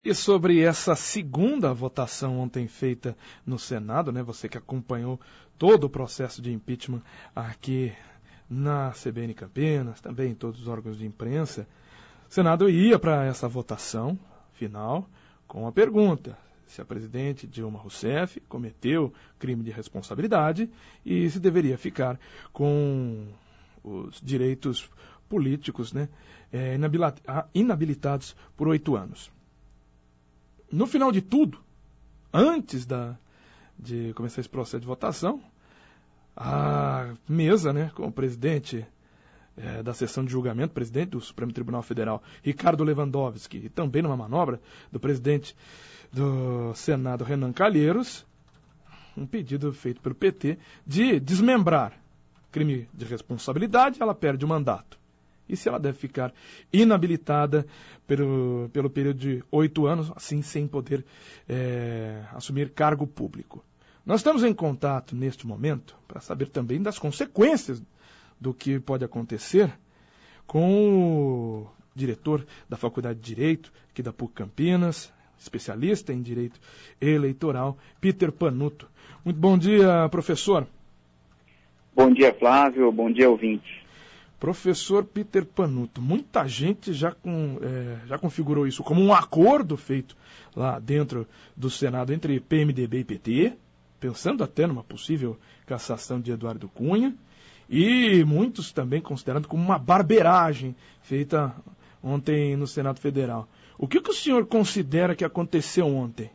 E sobre essa segunda votação ontem feita no Senado, né, você que acompanhou todo o processo de impeachment aqui na CBN Campinas, também em todos os órgãos de imprensa, o Senado ia para essa votação final com a pergunta se a presidente Dilma Rousseff cometeu crime de responsabilidade e se deveria ficar com os direitos políticos, né, inabilitados por 8 anos. No final de tudo, antes de começar esse processo de votação, a mesa, né, com o presidente da sessão de julgamento, presidente do Supremo Tribunal Federal, Ricardo Lewandowski, e também numa manobra do presidente do Senado, Renan Calheiros, um pedido feito pelo PT de desmembrar crime de responsabilidade, ela perde o mandato. E se ela deve ficar inabilitada pelo período de 8 anos, assim sem poder assumir cargo público. Nós estamos em contato neste momento para saber também das consequências do que pode acontecer com o diretor da Faculdade de Direito, aqui da PUC Campinas, especialista em Direito Eleitoral, Peter Panuto. Muito bom dia, professor. Bom dia, Flávio. Bom dia, ouvintes. Professor Peter Panuto, muita gente já configurou isso como um acordo feito lá dentro do Senado entre PMDB e PT, pensando até numa possível cassação de Eduardo Cunha, e muitos também considerando como uma barbeiragem feita ontem no Senado Federal. O que o senhor considera que aconteceu ontem?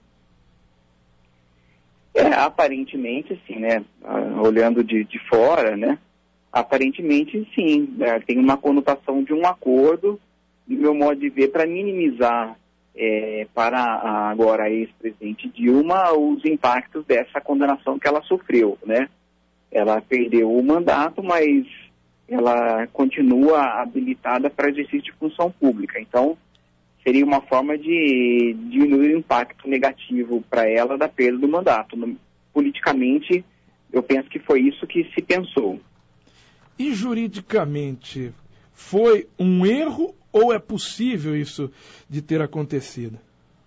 Aparentemente, assim, né, olhando de fora, né, aparentemente, sim, tem uma conotação de um acordo, do meu modo de ver, para minimizar para agora a ex-presidente Dilma os impactos dessa condenação que ela sofreu, né? Ela perdeu o mandato, mas ela continua habilitada para exercício de função pública. Então, seria uma forma de diminuir o impacto negativo para ela da perda do mandato. Politicamente, eu penso que foi isso que se pensou. E juridicamente, foi um erro ou é possível isso de ter acontecido?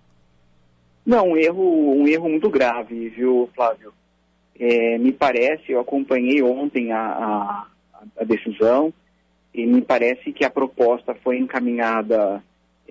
Não, um erro muito grave, viu, Flávio? Me parece, eu acompanhei ontem a decisão, e me parece que a proposta foi encaminhada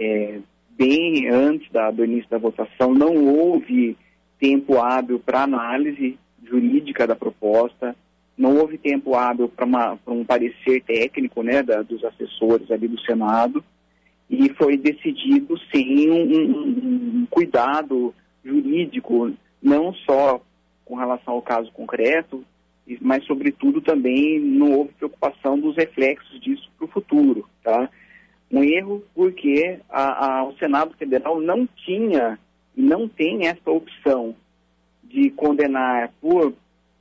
bem antes do início da votação. Não houve tempo hábil para análise jurídica da proposta. Não houve tempo hábil para um parecer técnico, né, dos assessores ali do Senado, e foi decidido sem um cuidado jurídico, não só com relação ao caso concreto, mas, sobretudo, também não houve preocupação dos reflexos disso para o futuro. Tá? Um erro porque o Senado Federal não tinha e não tem essa opção de condenar por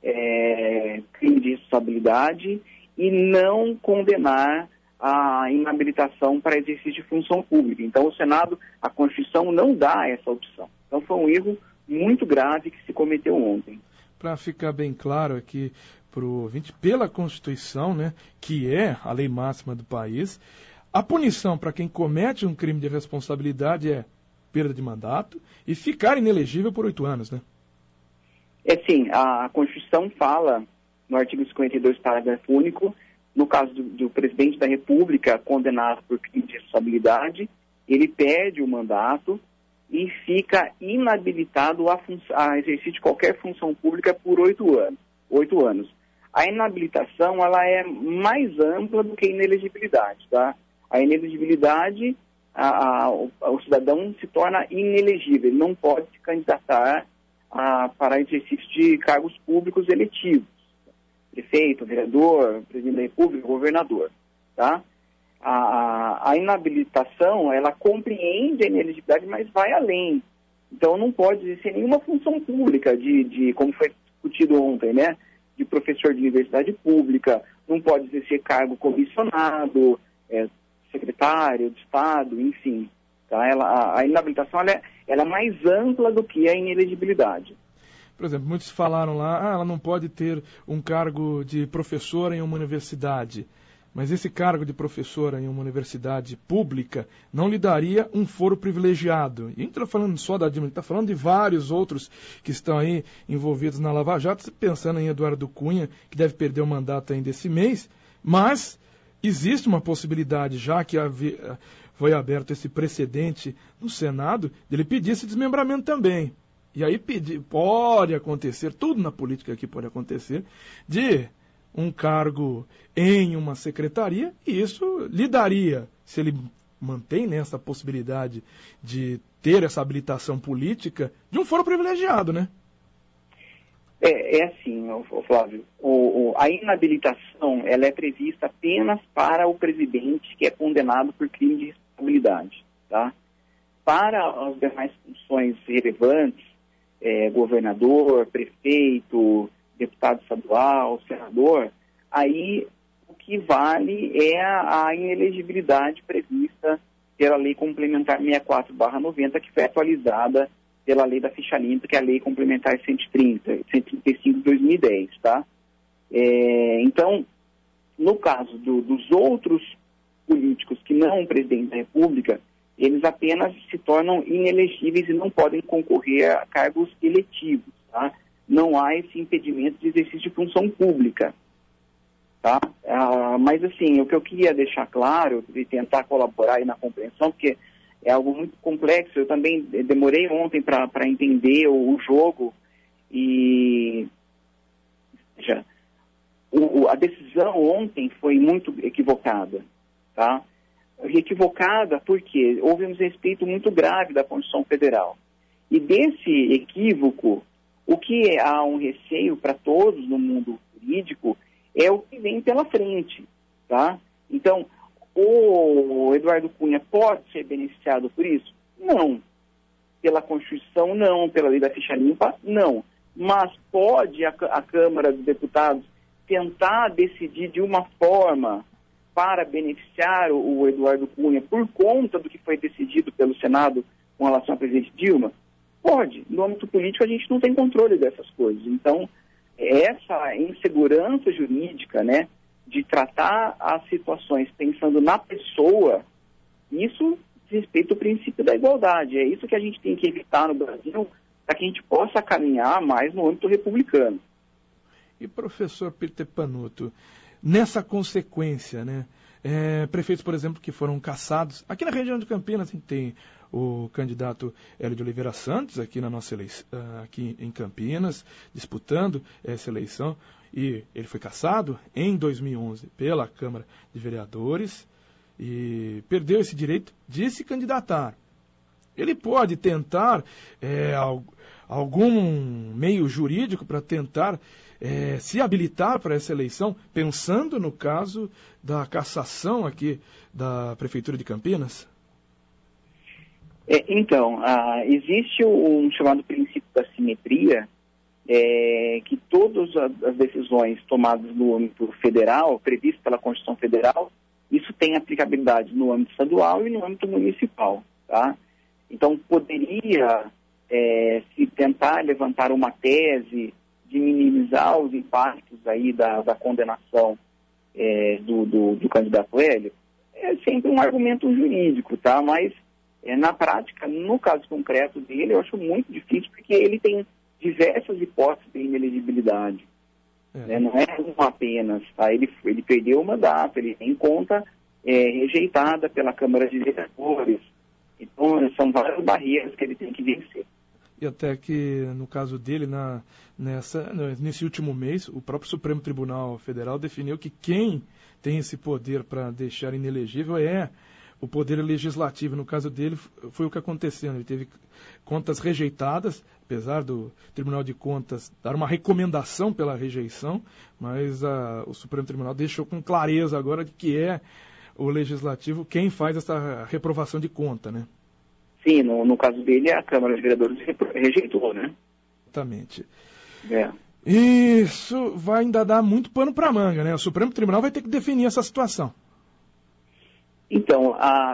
crime de responsabilidade e não condenar a inabilitação para exercício de função pública. Então, o Senado, a Constituição não dá essa opção. Então, foi um erro muito grave que se cometeu ontem. Para ficar bem claro aqui para o ouvinte, pela Constituição, né, que é a lei máxima do país, a punição para quem comete um crime de responsabilidade é perda de mandato e ficar inelegível por 8 anos, né? Sim, a Constituição fala, no artigo 52, parágrafo único, no caso do presidente da República condenado por crime de responsabilidade, ele perde o mandato e fica inabilitado a exercício de qualquer função pública por 8 anos. 8 anos. A inabilitação, ela é mais ampla do que a inelegibilidade, tá? A inelegibilidade, o cidadão se torna inelegível, ele não pode se candidatar para exercício de cargos públicos eletivos, prefeito, vereador, presidente da República, governador, tá? A inabilitação, ela compreende a inelegibilidade, mas vai além. Então, não pode exercer nenhuma função pública como foi discutido ontem, né? De professor de universidade pública, não pode exercer cargo comissionado, secretário de Estado, enfim. Tá? A inabilitação ela é mais ampla do que a inelegibilidade. Por exemplo, muitos falaram lá, ela não pode ter um cargo de professor em uma universidade. mas esse cargo de professora em uma universidade pública não lhe daria um foro privilegiado. E a gente não está falando só da Dilma, a gente está falando de vários outros que estão aí envolvidos na Lava Jato, pensando em Eduardo Cunha, que deve perder o mandato ainda esse mês, mas existe uma possibilidade, já que foi aberto esse precedente no Senado, de ele pedir esse desmembramento também. E aí pode acontecer, tudo na política aqui pode acontecer, de um cargo em uma secretaria, e isso lhe daria, se ele mantém, né, essa possibilidade de ter essa habilitação política, de um foro privilegiado, né? É assim, Flávio, a inabilitação ela é prevista apenas para o presidente que é condenado por crime de responsabilidade, tá? Para as demais funções relevantes, governador, prefeito, deputado estadual, senador, aí o que vale é a inelegibilidade prevista pela Lei Complementar 64/90, que foi atualizada pela Lei da Ficha Limpa, que é a Lei Complementar 135 de 2010, tá? Então, no caso dos outros políticos que não o presidente da República, eles apenas se tornam inelegíveis e não podem concorrer a cargos eletivos, tá? Não há esse impedimento de exercício de função pública, tá? Mas, assim, o que eu queria deixar claro e tentar colaborar aí na compreensão, porque é algo muito complexo, eu também demorei ontem para entender o jogo e... Veja, a decisão ontem foi muito equivocada, tá? Equivocada porque houve um desrespeito muito grave da Constituição Federal. E desse equívoco, o que há um receio para todos no mundo jurídico é o que vem pela frente, tá? Então, o Eduardo Cunha pode ser beneficiado por isso? Não. Pela Constituição, não. Pela Lei da Ficha Limpa, não. Mas pode a Câmara dos Deputados tentar decidir de uma forma para beneficiar o Eduardo Cunha por conta do que foi decidido pelo Senado com relação à presidente Dilma? Pode. No âmbito político, a gente não tem controle dessas coisas. Então, essa insegurança jurídica, né, de tratar as situações pensando na pessoa, isso respeita o princípio da igualdade. É isso que a gente tem que evitar no Brasil, para que a gente possa caminhar mais no âmbito republicano. E, professor Peter Panuto, nessa consequência, né, prefeitos, por exemplo, que foram cassados, aqui na região de Campinas, a gente tem o candidato Hélio de Oliveira Santos, aqui na nossa eleição, aqui em Campinas, disputando essa eleição, e ele foi cassado em 2011 pela Câmara de Vereadores e perdeu esse direito de se candidatar. Ele pode tentar algum meio jurídico para tentar se habilitar para essa eleição, pensando no caso da cassação aqui da Prefeitura de Campinas? Então, existe um chamado princípio da simetria, que todas as decisões tomadas no âmbito federal, previsto pela Constituição Federal, isso tem aplicabilidade no âmbito estadual e no âmbito municipal, tá? Então, poderia se tentar levantar uma tese de minimizar os impactos aí da condenação do candidato Hélio, é sempre um argumento jurídico, tá? Mas, na prática, no caso concreto dele, eu acho muito difícil, porque ele tem diversas hipóteses de inelegibilidade. Não é uma apenas, tá? Ele perdeu o mandato, ele tem conta rejeitada pela Câmara de Vereadores. Então, são várias barreiras que ele tem que vencer. E até que, no caso dele, nesse último mês, o próprio Supremo Tribunal Federal definiu que quem tem esse poder para deixar inelegível é o poder legislativo. No caso dele, foi o que aconteceu. Ele teve contas rejeitadas, apesar do Tribunal de Contas dar uma recomendação pela rejeição, mas o Supremo Tribunal deixou com clareza agora de que é o legislativo quem faz essa reprovação de conta, né? Sim, no caso dele, a Câmara de Vereadores rejeitou, né? Exatamente. Isso vai ainda dar muito pano para manga, né? O Supremo Tribunal vai ter que definir essa situação. Então,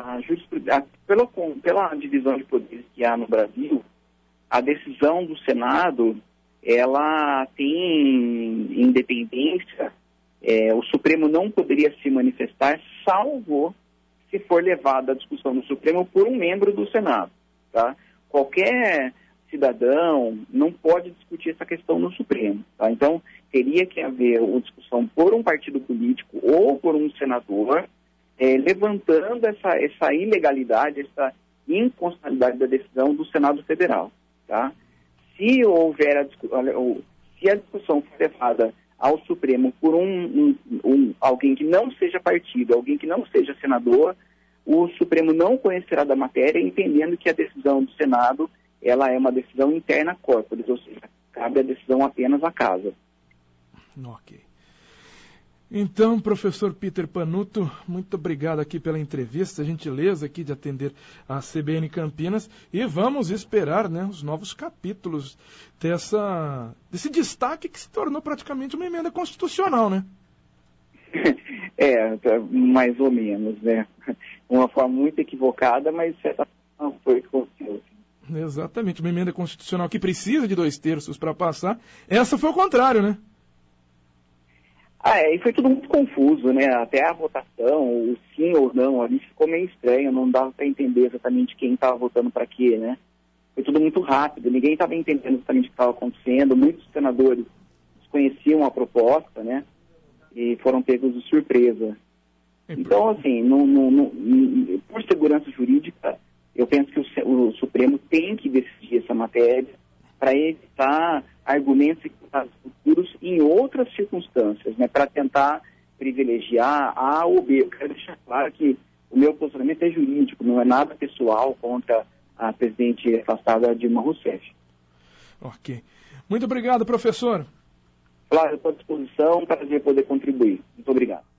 pela divisão de poderes que há no Brasil, a decisão do Senado, ela tem independência O Supremo não poderia se manifestar, salvo se for levada a discussão no Supremo por um membro do Senado. Tá? Qualquer cidadão não pode discutir essa questão no Supremo. Tá? Então, teria que haver uma discussão por um partido político ou por um senador, levantando essa ilegalidade, essa inconstitucionalidade da decisão do Senado Federal. Tá? Se houver se a discussão for levada ao Supremo por alguém que não seja partido, alguém que não seja senador, o Supremo não conhecerá da matéria, entendendo que a decisão do Senado ela é uma decisão interna corporis, ou seja, cabe a decisão apenas à casa. Ok. Então, professor Peter Panuto, muito obrigado aqui pela entrevista, a gentileza aqui de atender a CBN Campinas, e vamos esperar, né, os novos capítulos desse destaque que se tornou praticamente uma emenda constitucional, né? Mais ou menos, né? Uma forma muito equivocada, mas certa não foi o que aconteceu. Exatamente, uma emenda constitucional que precisa de 2/3 para passar, essa foi o contrário, né? E foi tudo muito confuso, né? Até a votação, o sim ou não, ali ficou meio estranho, não dava para entender exatamente quem estava votando para quê, né? Foi tudo muito rápido, ninguém estava entendendo exatamente o que estava acontecendo, muitos senadores desconheciam a proposta, né? E foram pegos de surpresa. Então, assim, por segurança jurídica, eu penso que o Supremo tem que decidir essa matéria para evitar argumentos equivocados futuros em outras circunstâncias, né, para tentar privilegiar A ou B. Eu quero deixar claro que o meu posicionamento é jurídico, não é nada pessoal contra a presidente afastada Dilma Rousseff. Ok. Muito obrigado, professor. Claro, eu estou à disposição, prazer poder contribuir. Muito obrigado.